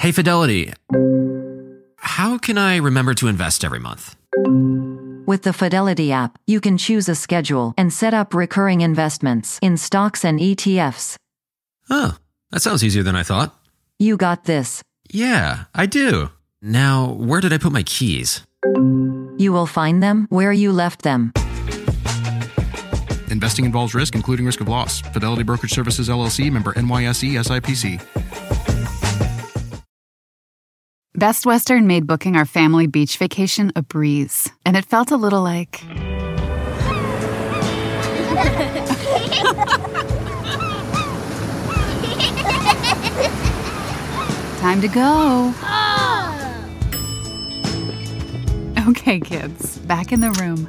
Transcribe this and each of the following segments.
Hey, Fidelity, how can I remember to invest every month? With the Fidelity app, you can choose a schedule and set up recurring investments in stocks and ETFs. Oh, that sounds easier than I thought. You got this. Yeah, I do. Now, where did I put my keys? You will find them where you left them. Investing involves risk, including risk of loss. Fidelity Brokerage Services, LLC, member NYSE, SIPC. Best Western made booking our family beach vacation a breeze, and it felt a little like... Time to go. Okay, kids, back in the room.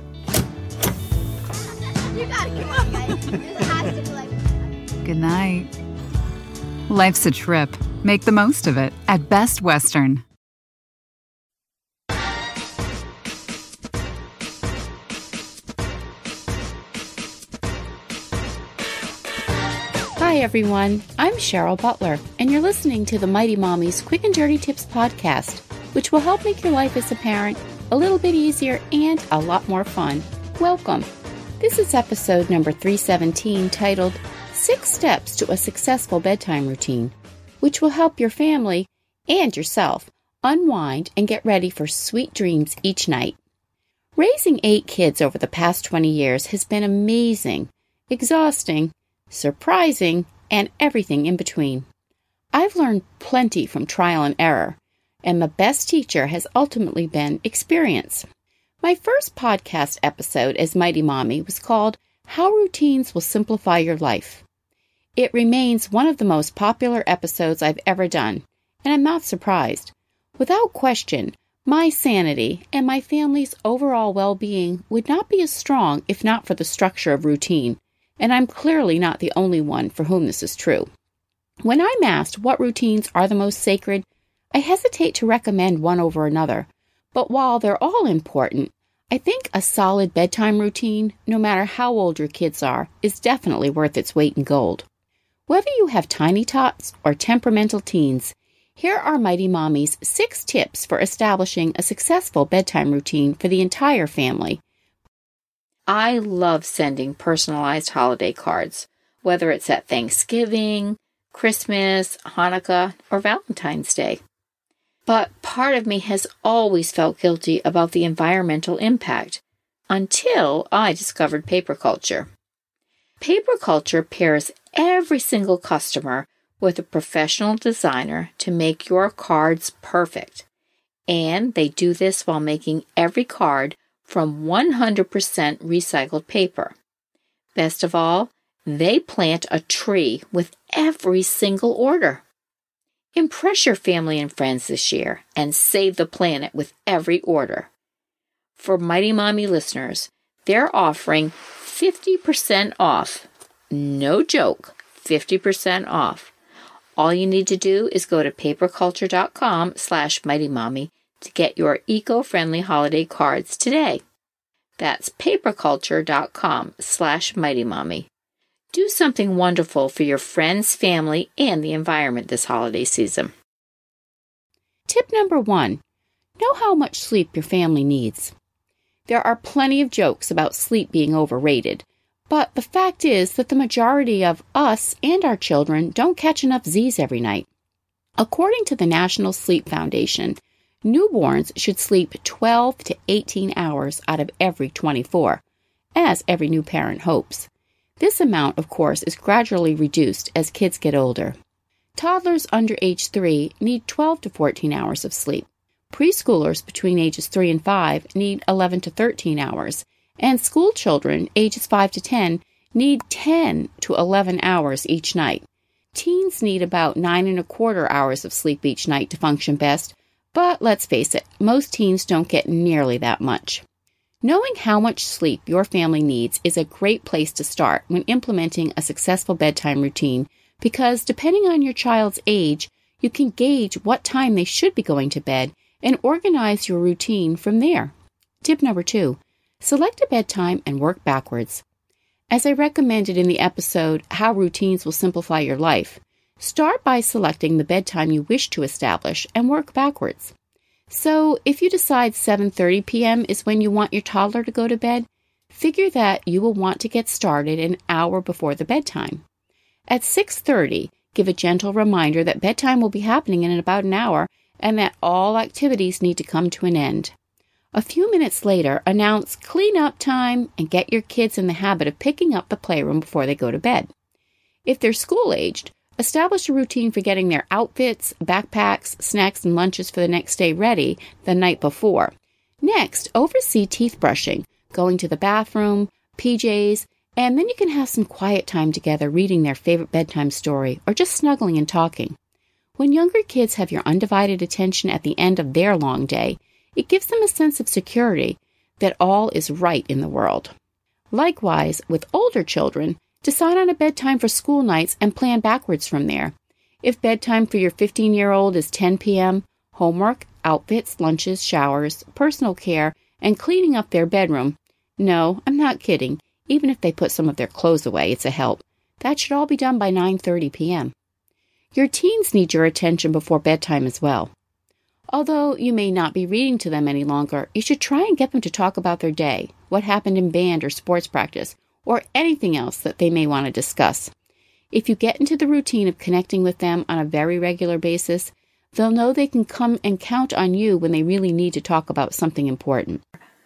You gotta come on, guys. This has to be like... Good night. Life's a trip. Make the most of it at Best Western. Hi, everyone. I'm Cheryl Butler, and you're listening to the Mighty Mommies Quick and Dirty Tips podcast, which will help make your life as a parent a little bit easier and a lot more fun. Welcome. This is episode number 317, titled 6 Steps to a Successful Bedtime Routine, which will help your family and yourself unwind and get ready for sweet dreams each night. Raising 8 kids over the past 20 years has been amazing, exhausting, surprising, and everything in between. I've learned plenty from trial and error, and my best teacher has ultimately been experience. My first podcast episode as Mighty Mommy was called How Routines Will Simplify Your Life. It remains one of the most popular episodes I've ever done, and I'm not surprised. Without question, my sanity and my family's overall well-being would not be as strong if not for the structure of routine, and I'm clearly not the only one for whom this is true. When I'm asked what routines are the most sacred, I hesitate to recommend one over another, but while they're all important, I think a solid bedtime routine, no matter how old your kids are, is definitely worth its weight in gold. Whether you have tiny tots or temperamental teens, here are Mighty Mommy's 6 tips for establishing a successful bedtime routine for the entire family. I love sending personalized holiday cards, whether it's at Thanksgiving, Christmas, Hanukkah, or Valentine's Day. But part of me has always felt guilty about the environmental impact, until I discovered paper culture. Paper culture pairs every single customer with a professional designer to make your cards perfect. And they do this while making every card from 100% recycled paper. Best of all, they plant a tree with every single order. Impress your family and friends this year and save the planet with every order. For Mighty Mommy listeners, they're offering 50% off. No joke, 50% off. All you need to do is go to paperculture.com/mightymommy to get your eco-friendly holiday cards today. That's paperculture.com/mightymommy. Do something wonderful for your friends, family, and the environment this holiday season. Tip number 1. Know how much sleep your family needs. There are plenty of jokes about sleep being overrated, but the fact is that the majority of us and our children don't catch enough Z's every night. According to the National Sleep Foundation, newborns should sleep 12 to 18 hours out of every 24, as every new parent hopes. This amount, of course, is gradually reduced as kids get older. Toddlers under age 3 need 12 to 14 hours of sleep. Preschoolers between ages 3 and 5 need 11 to 13 hours, and school children ages 5 to 10 need 10 to 11 hours each night. Teens need about 9.25 hours of sleep each night to function best, but let's face it, most teens don't get nearly that much. Knowing how much sleep your family needs is a great place to start when implementing a successful bedtime routine, because depending on your child's age, you can gauge what time they should be going to bed and organize your routine from there. Tip number 2, select a bedtime and work backwards. As I recommended in the episode, How Routines Will Simplify Your Life, Start by selecting the bedtime you wish to establish and work backwards. So if you decide 7:30 p.m. is when you want your toddler to go to bed, figure that you will want to get started an hour before the bedtime. At 6:30, give a gentle reminder that bedtime will be happening in about an hour and that all activities need to come to an end. A few minutes later, announce clean up time and get your kids in the habit of picking up the playroom before they go to bed. If they're school-aged, establish a routine for getting their outfits, backpacks, snacks, and lunches for the next day ready the night before. Next, oversee teeth brushing, going to the bathroom, PJs, and then you can have some quiet time together reading their favorite bedtime story or just snuggling and talking. When younger kids have your undivided attention at the end of their long day, it gives them a sense of security that all is right in the world. Likewise, with older children, decide on a bedtime for school nights and plan backwards from there. If bedtime for your 15-year-old is 10 p.m., homework, outfits, lunches, showers, personal care, and cleaning up their bedroom. No, I'm not kidding. Even if they put some of their clothes away, it's a help. That should all be done by 9:30 p.m. Your teens need your attention before bedtime as well. Although you may not be reading to them any longer, you should try and get them to talk about their day, what happened in band or sports practice, or anything else that they may want to discuss. If you get into the routine of connecting with them on a very regular basis, they'll know they can come and count on you when they really need to talk about something important.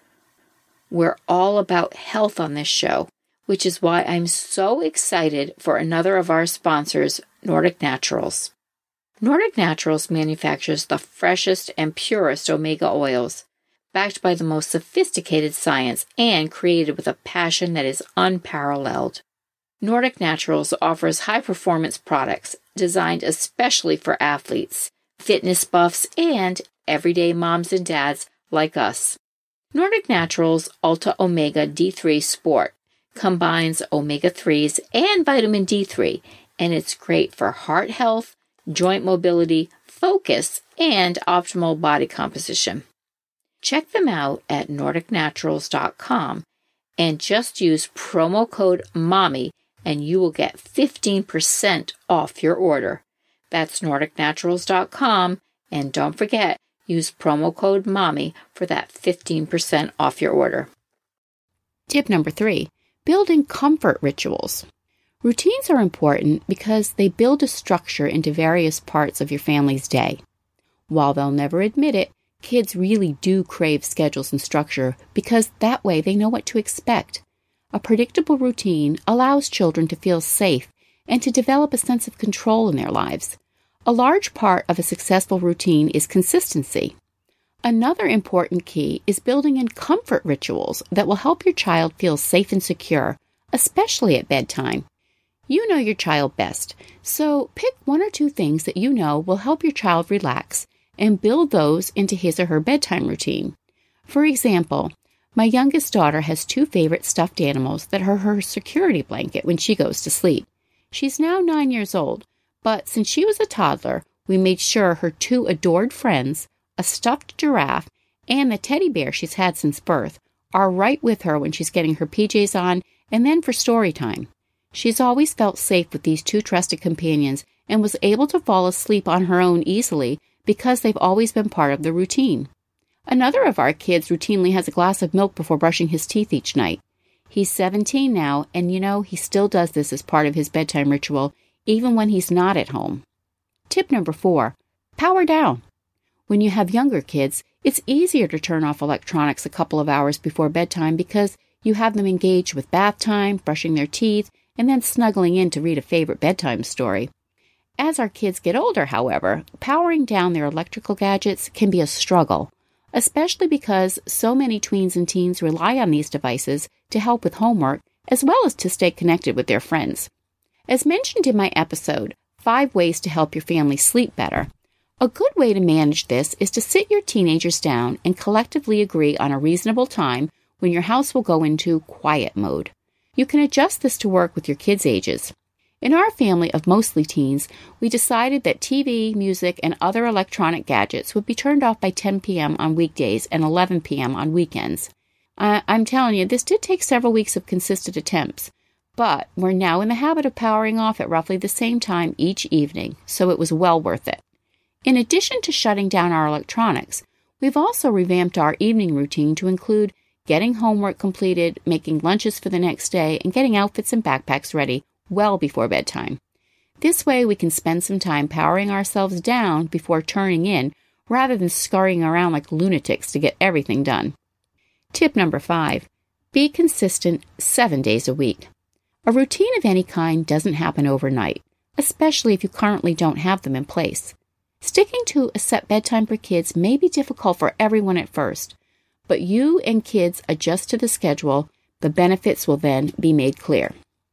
We're all about health on this show, which is why I'm so excited for another of our sponsors, Nordic Naturals. Nordic Naturals manufactures the freshest and purest omega oils, backed by the most sophisticated science and created with a passion that is unparalleled. Nordic Naturals offers high-performance products designed especially for athletes, fitness buffs, and everyday moms and dads like us. Nordic Naturals Ultra Omega D3 Sport combines omega-3s and vitamin D3, and it's great for heart health, joint mobility, focus, and optimal body composition. Check them out at NordicNaturals.com and just use promo code MOMMY and you will get 15% off your order. That's NordicNaturals.com, and don't forget, use promo code MOMMY for that 15% off your order. Tip number 3, building comfort rituals. Routines are important because they build a structure into various parts of your family's day. While they'll never admit it, kids really do crave schedules and structure because that way they know what to expect. A predictable routine allows children to feel safe and to develop a sense of control in their lives. A large part of a successful routine is consistency. Another important key is building in comfort rituals that will help your child feel safe and secure, especially at bedtime. You know your child best, so pick 1 or 2 things that you know will help your child relax and build those into his or her bedtime routine. For example, my youngest daughter has 2 favorite stuffed animals that are her security blanket when she goes to sleep. She's now 9 years old, but since she was a toddler, we made sure her 2 adored friends, a stuffed giraffe, and the teddy bear she's had since birth, are right with her when she's getting her PJs on and then for story time. She's always felt safe with these 2 trusted companions and was able to fall asleep on her own easily because they've always been part of the routine. Another of our kids routinely has a glass of milk before brushing his teeth each night. He's 17 now, and he still does this as part of his bedtime ritual, even when he's not at home. Tip number 4, power down. When you have younger kids, it's easier to turn off electronics a couple of hours before bedtime because you have them engaged with bath time, brushing their teeth, and then snuggling in to read a favorite bedtime story. As our kids get older, however, powering down their electrical gadgets can be a struggle, especially because so many tweens and teens rely on these devices to help with homework as well as to stay connected with their friends. As mentioned in my episode, 5 Ways to Help Your Family Sleep Better, a good way to manage this is to sit your teenagers down and collectively agree on a reasonable time when your house will go into quiet mode. You can adjust this to work with your kids' ages. In our family of mostly teens, we decided that TV, music, and other electronic gadgets would be turned off by 10 p.m. on weekdays and 11 p.m. on weekends. I'm telling you, this did take several weeks of consistent attempts, But we're now in the habit of powering off at roughly the same time each evening, so it was well worth it. In addition to shutting down our electronics, we've also revamped our evening routine to include getting homework completed, making lunches for the next day, and getting outfits and backpacks ready well before bedtime. This way we can spend some time powering ourselves down before turning in, rather than scurrying around like lunatics to get everything done. Tip number 5. Be consistent 7 days a week. A routine of any kind doesn't happen overnight, especially if you currently don't have them in place. Sticking to a set bedtime for kids may be difficult for everyone at first, but you and kids adjust to the schedule, the benefits will then be made clear.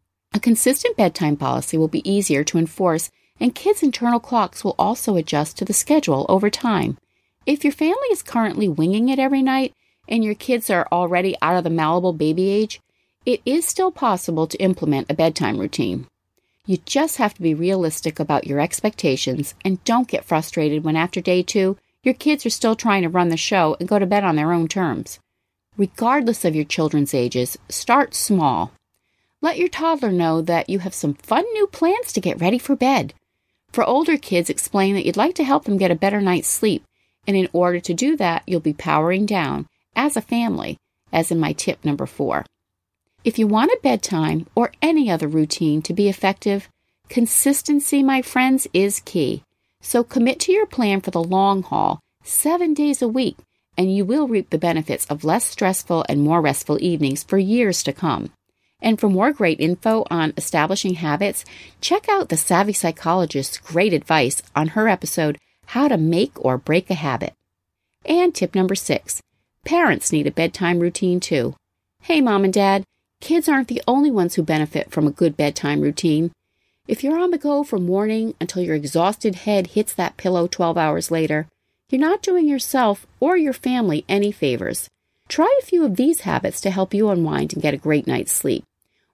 A consistent bedtime policy will be easier to enforce, and kids' internal clocks will also adjust to the schedule over time. If your family is currently winging it every night, and your kids are already out of the malleable baby age, it is still possible to implement a bedtime routine. You just have to be realistic about your expectations and don't get frustrated when after day 2, your kids are still trying to run the show and go to bed on their own terms. Regardless of your children's ages, start small. Let your toddler know that you have some fun new plans to get ready for bed. For older kids, explain that you'd like to help them get a better night's sleep, and in order to do that, you'll be powering down as a family, as in my tip number 4. If you want a bedtime or any other routine to be effective, consistency, my friends, is key. So commit to your plan for the long haul, 7 days a week, and you will reap the benefits of less stressful and more restful evenings for years to come. And for more great info on establishing habits, check out the Savvy Psychologist's great advice on her episode, How to Make or Break a Habit. And tip number 6, parents need a bedtime routine too. Hey, Mom and Dad, kids aren't the only ones who benefit from a good bedtime routine. If you're on the go from morning until your exhausted head hits that pillow 12 hours later, you're not doing yourself or your family any favors. Try a few of these habits to help you unwind and get a great night's sleep.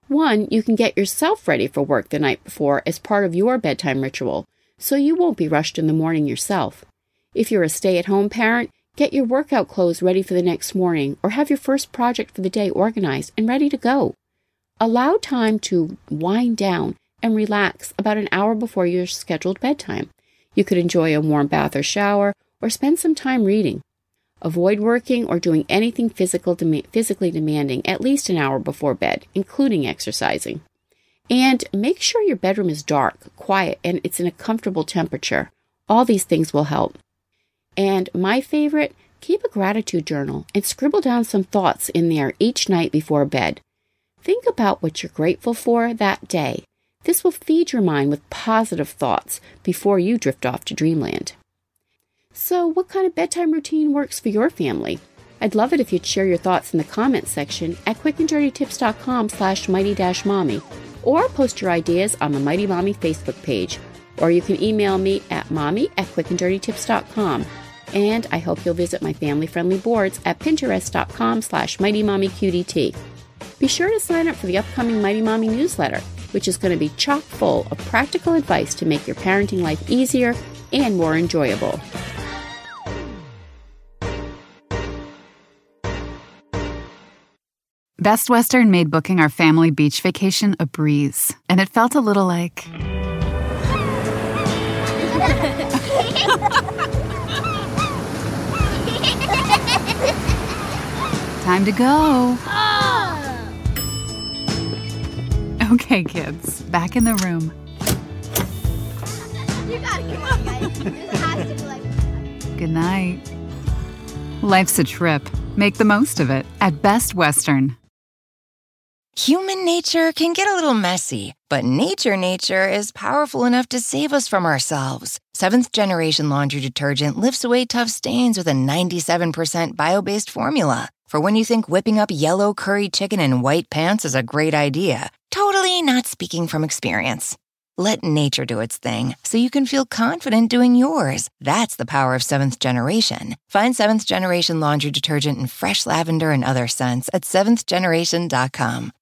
1, you can get yourself ready for work the night before as part of your bedtime ritual, so you won't be rushed in the morning yourself. If you're a stay-at-home parent, get your workout clothes ready for the next morning or have your first project for the day organized and ready to go. Allow time to wind down and relax about an hour before your scheduled bedtime. You could enjoy a warm bath or shower or spend some time reading. Avoid working or doing anything physically demanding at least an hour before bed, including exercising. And make sure your bedroom is dark, quiet, and it's in a comfortable temperature. All these things will help. And my favorite, keep a gratitude journal and scribble down some thoughts in there each night before bed. Think about what you're grateful for that day. This will feed your mind with positive thoughts before you drift off to dreamland. So, what kind of bedtime routine works for your family? I'd love it if you'd share your thoughts in the comments section at quickanddirtytips.com/mighty-mommy, or post your ideas on the Mighty Mommy Facebook page, or you can email me at mommy@quickanddirtytips.com. And I hope you'll visit my family-friendly boards at pinterest.com/mightymommyqdt. Be sure to sign up for the upcoming Mighty Mommy newsletter, which is going to be chock full of practical advice to make your parenting life easier and more enjoyable. Best Western made booking our family beach vacation a breeze, and it felt a little like... Time to go. Okay, kids, back in the room. You gotta come on, guys. This has to be like... Good night. Life's a trip. Make the most of it at Best Western. Human nature can get a little messy, but nature is powerful enough to save us from ourselves. Seventh Generation Laundry Detergent lifts away tough stains with a 97% bio-based formula. For when you think whipping up yellow curry chicken in white pants is a great idea. Totally not speaking from experience. Let nature do its thing so you can feel confident doing yours. That's the power of Seventh Generation. Find Seventh Generation Laundry Detergent in fresh lavender and other scents at seventhgeneration.com.